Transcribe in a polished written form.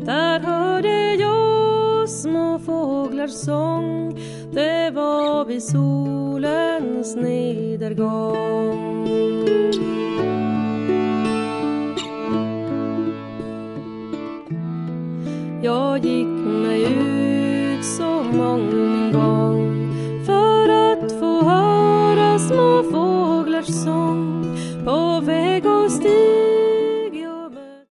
Där hörde jag små fåglars sång. Det var vid solens nedergång. Jag gick